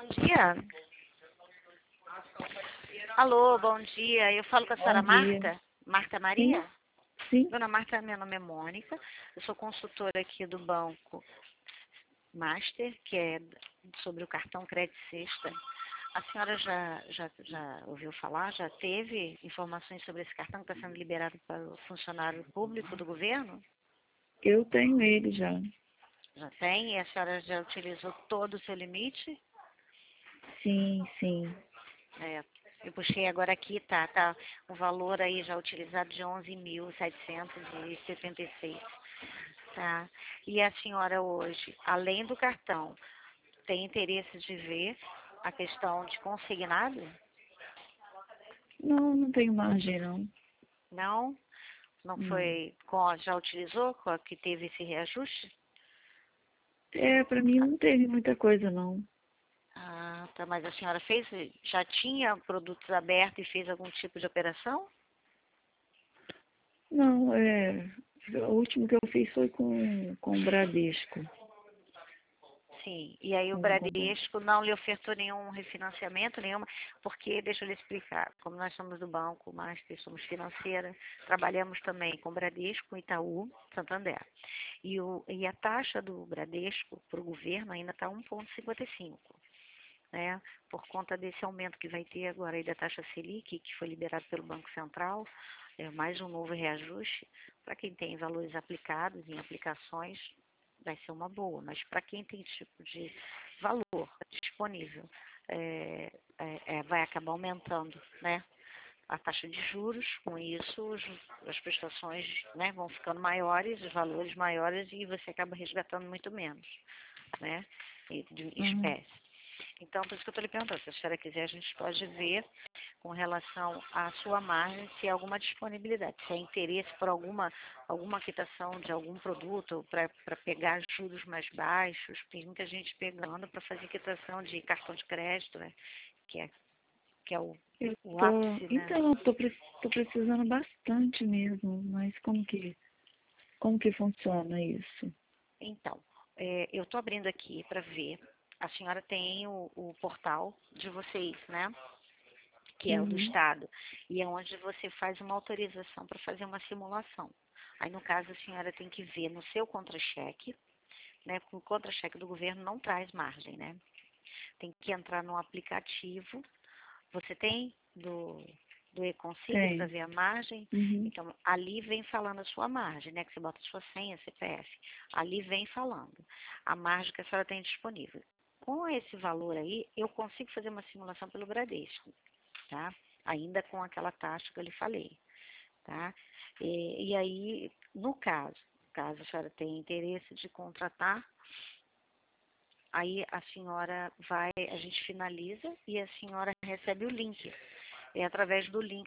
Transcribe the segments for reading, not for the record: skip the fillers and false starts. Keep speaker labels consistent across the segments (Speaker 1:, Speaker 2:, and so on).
Speaker 1: Bom dia. Alô, bom dia. Eu falo com a
Speaker 2: Bom
Speaker 1: senhora
Speaker 2: dia.
Speaker 1: Marta? Marta
Speaker 2: Sim,
Speaker 1: Maria?
Speaker 2: sim.
Speaker 1: Dona Marta, meu nome é Mônica. Eu sou consultora aqui do Banco Master, que é sobre o cartão Crédito Sexta. A senhora já ouviu falar? Já teve informações sobre esse cartão que está sendo liberado para o funcionário público do governo?
Speaker 2: Eu tenho ele já.
Speaker 1: Já tem? E a senhora já utilizou todo o seu limite?
Speaker 2: Sim, sim.
Speaker 1: É, eu puxei agora aqui, tá o valor aí já utilizado de 11.776, tá? E a senhora hoje, além do cartão, tem interesse de ver a questão de consignado?
Speaker 2: Não, não tenho margem, não.
Speaker 1: Não? Não
Speaker 2: Não.
Speaker 1: foi, já utilizou com a que teve esse reajuste?
Speaker 2: Para mim não teve muita coisa, não.
Speaker 1: Ah, tá, mas a senhora já tinha produtos abertos e fez algum tipo de operação?
Speaker 2: Não, o último que eu fiz foi com o Bradesco.
Speaker 1: Sim, e aí o
Speaker 2: Com-
Speaker 1: Bradesco não lhe ofertou nenhum refinanciamento, nenhuma, porque, deixa eu lhe explicar, como nós somos do banco, Master, somos financeira, trabalhamos também com Bradesco, Itaú, Santander. E a taxa do Bradesco para o governo ainda está 1,55, né? Por conta desse aumento que vai ter agora aí da taxa Selic, que foi liberado pelo Banco Central, mais um novo reajuste, para quem tem valores aplicados em aplicações, vai ser uma boa, mas para quem tem tipo de valor disponível, vai acabar aumentando, né? A taxa de juros, com isso as prestações, né, vão ficando maiores, os valores maiores e você acaba resgatando muito menos, né? De
Speaker 2: Uhum.
Speaker 1: espécie. Então, por isso que eu estou lhe perguntando, se a senhora quiser, a gente pode ver com relação à sua margem, se há alguma disponibilidade, se há interesse por alguma quitação de algum produto para pegar juros mais baixos. Tem muita gente pegando para fazer quitação de cartão de crédito, né? Que é, que é
Speaker 2: Eu
Speaker 1: o
Speaker 2: tô,
Speaker 1: ápice, né?
Speaker 2: então, tô precisando bastante mesmo, mas como que funciona isso?
Speaker 1: Então, eu estou abrindo aqui para ver. A senhora tem o portal de vocês, né? Que é o do
Speaker 2: Uhum.
Speaker 1: Estado, e é onde você faz uma autorização para fazer uma simulação. Aí, no caso, a senhora tem que ver no seu contra-cheque, né? Porque o contra-cheque do governo não traz margem, né? Tem que entrar no aplicativo. Você tem do e-Consig para
Speaker 2: Tem.
Speaker 1: ver a margem?
Speaker 2: Uhum.
Speaker 1: Então, ali vem falando a sua margem, né? Que você bota a sua senha, CPF. Ali vem falando a margem que a senhora tem disponível. Com esse valor aí, eu consigo fazer uma simulação pelo Bradesco, tá? Ainda com aquela taxa que eu lhe falei, tá? E aí, no caso a senhora tenha interesse de contratar, aí a senhora a gente finaliza e a senhora recebe o link. E através do link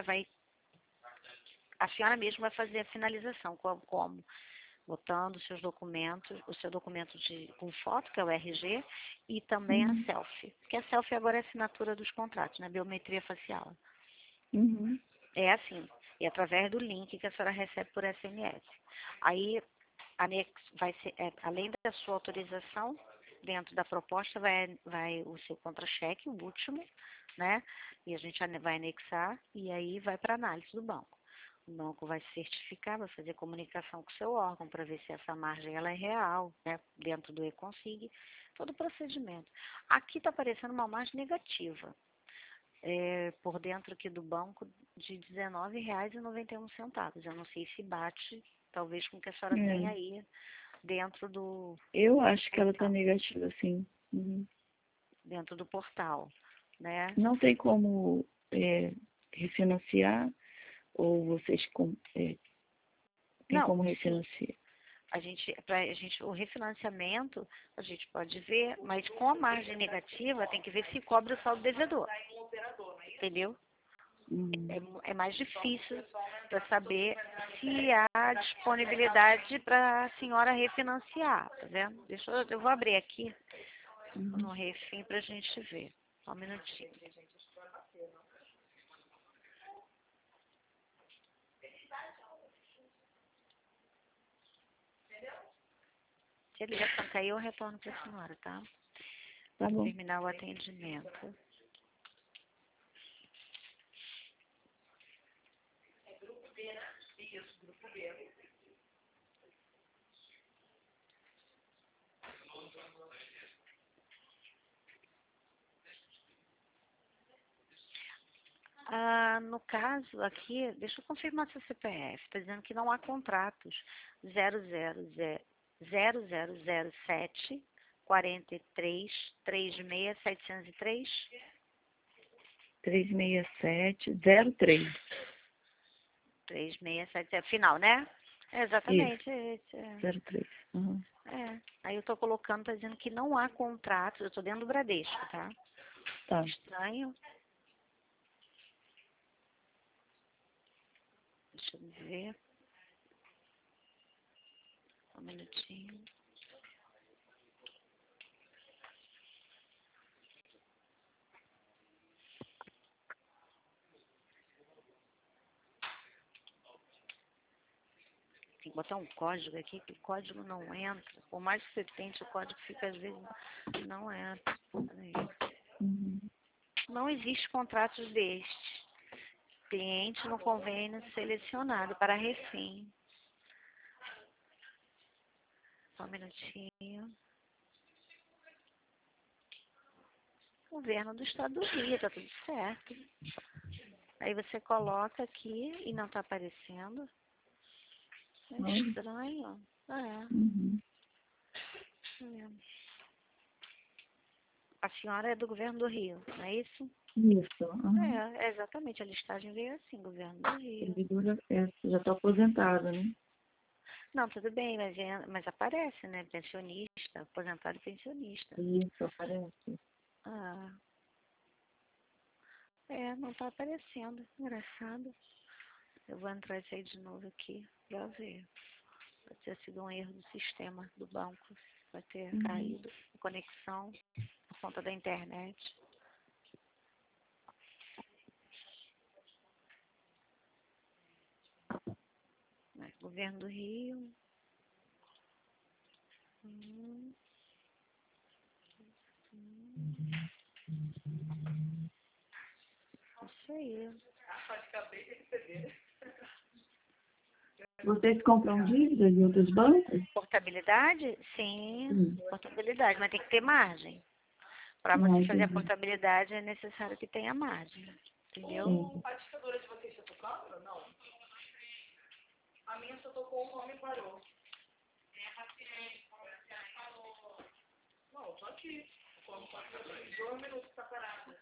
Speaker 1: a senhora mesma vai fazer a finalização, como? Botando seus documentos, o seu documento com foto, que é o RG, e também a
Speaker 2: Uhum.
Speaker 1: selfie. Porque a selfie agora é a assinatura dos contratos, né? Biometria facial.
Speaker 2: Uhum.
Speaker 1: É assim, e através do link que a senhora recebe por SMS. Aí, vai ser, além da sua autorização, dentro da proposta vai o seu contra-cheque, o último, né? E a gente vai anexar e aí vai para análise do banco. O banco vai certificar, vai fazer comunicação com o seu órgão para ver se essa margem ela é real, né? Dentro do e-Consig, todo o procedimento. Aqui está aparecendo uma margem negativa por dentro aqui do banco de R$19,91. Eu não sei se bate, talvez, com o que a senhora tem
Speaker 2: É.
Speaker 1: aí dentro do
Speaker 2: Eu acho que ela está
Speaker 1: portal,
Speaker 2: negativa, sim. Uhum.
Speaker 1: dentro do portal, né?
Speaker 2: Não tem como refinanciar ou tem
Speaker 1: Não,
Speaker 2: como
Speaker 1: sim,
Speaker 2: refinanciar?
Speaker 1: o refinanciamento a gente pode ver, mas com a margem negativa tem que ver se cobre o saldo devedor, entendeu?
Speaker 2: Uhum.
Speaker 1: É mais difícil para saber se há disponibilidade para a senhora refinanciar, tá vendo? Eu vou abrir aqui
Speaker 2: Uhum.
Speaker 1: no Refim para a gente ver. Só um minutinho. Se a ligação cair, eu retorno para a senhora, tá?
Speaker 2: Tá bom.
Speaker 1: Terminar o atendimento. No caso aqui, deixa eu confirmar seu CPF. Está dizendo que não há contratos. 0007 43 36 703
Speaker 2: 36703.
Speaker 1: 3677. Final, né? É exatamente esse.
Speaker 2: 03. Uhum.
Speaker 1: Aí eu estou colocando, está dizendo que não há contratos. Eu estou dentro do Bradesco, tá?
Speaker 2: Tá.
Speaker 1: Estranho. Deixa eu ver. Um minutinho. Tem que botar um código aqui, que o código não entra. Por mais que você tente, o código fica, às vezes, não entra. Peraí.
Speaker 2: Uhum.
Speaker 1: Não existe contratos destes. Cliente no convênio selecionado para refém. Só um minutinho. Governo do Estado do Rio, tá tudo certo. Aí você coloca aqui e não tá aparecendo. É
Speaker 2: Olha.
Speaker 1: estranho.
Speaker 2: Uhum.
Speaker 1: A senhora é do Governo do Rio, não é isso?
Speaker 2: Isso. Uhum.
Speaker 1: Exatamente. A listagem veio assim, Governo do Rio.
Speaker 2: Servidora, já estou aposentada, né?
Speaker 1: Não, tudo bem, mas aparece, né? Pensionista, aposentado e pensionista.
Speaker 2: Isso, aparece.
Speaker 1: Não tá aparecendo. Engraçado. Eu vou entrar isso aí de novo aqui pra ver. Pode ter sido um erro do sistema do banco. Pode ter caído a conexão por conta da internet. Governo do Rio. Isso aí.
Speaker 2: Vocês compram dívidas em outros bancos?
Speaker 1: Portabilidade? Sim, portabilidade, mas tem que ter margem. Para você fazer a
Speaker 2: Entendi.
Speaker 1: portabilidade é necessário que tenha margem. Entendeu?
Speaker 3: A ditadura de vocês está tocando? Não. A minha só tocou o nome e parou. Não, tô aqui. Como 2 minutos que tá parado.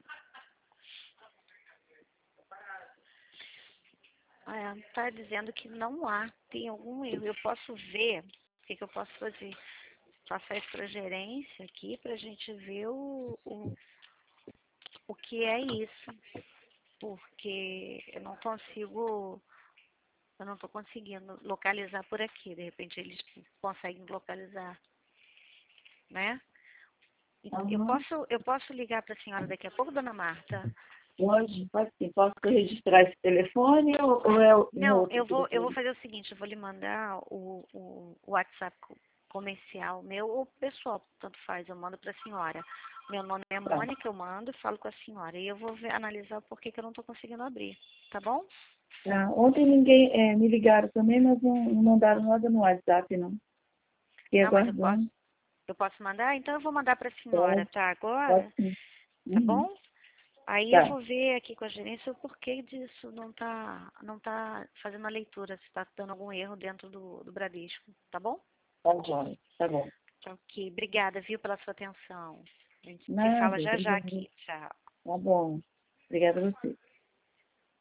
Speaker 1: Tá dizendo que não há, tem algum erro. Eu posso ver, o que eu posso fazer? Passar isso para a gerência aqui para a gente ver o que é isso. Porque eu não estou conseguindo localizar por aqui. De repente eles conseguem localizar, né? Então, eu posso ligar para a senhora daqui a pouco, dona Marta?
Speaker 2: Pode sim. Posso registrar esse telefone ou é um
Speaker 1: Não,
Speaker 2: outro
Speaker 1: eu vou
Speaker 2: telefone?
Speaker 1: fazer o seguinte, eu vou lhe mandar o WhatsApp comercial meu ou pessoal, tanto faz, eu mando para a senhora. Meu nome é
Speaker 2: Tá.
Speaker 1: Mônica, eu mando, falo com a senhora. E eu vou analisar por que eu não estou conseguindo abrir, tá bom?
Speaker 2: Tá. Ontem me ligaram também, mas não mandaram nada no WhatsApp, não. Fiquei
Speaker 1: Não, mas
Speaker 2: aguardando.
Speaker 1: eu posso mandar? Então eu vou mandar para a senhora, tá?
Speaker 2: Pode
Speaker 1: Agora,
Speaker 2: sim.
Speaker 1: tá
Speaker 2: Uhum.
Speaker 1: bom? Aí eu
Speaker 2: Tá.
Speaker 1: vou ver aqui com a gerência o porquê disso não tá fazendo a leitura, se está dando algum erro dentro do Bradesco, tá bom?
Speaker 2: Tá joia. Tá bom.
Speaker 1: Ok, obrigada, viu, pela sua atenção. A gente se
Speaker 2: Nada,
Speaker 1: fala já já
Speaker 2: obrigada.
Speaker 1: aqui. Tchau.
Speaker 2: Tá bom. Obrigada a você.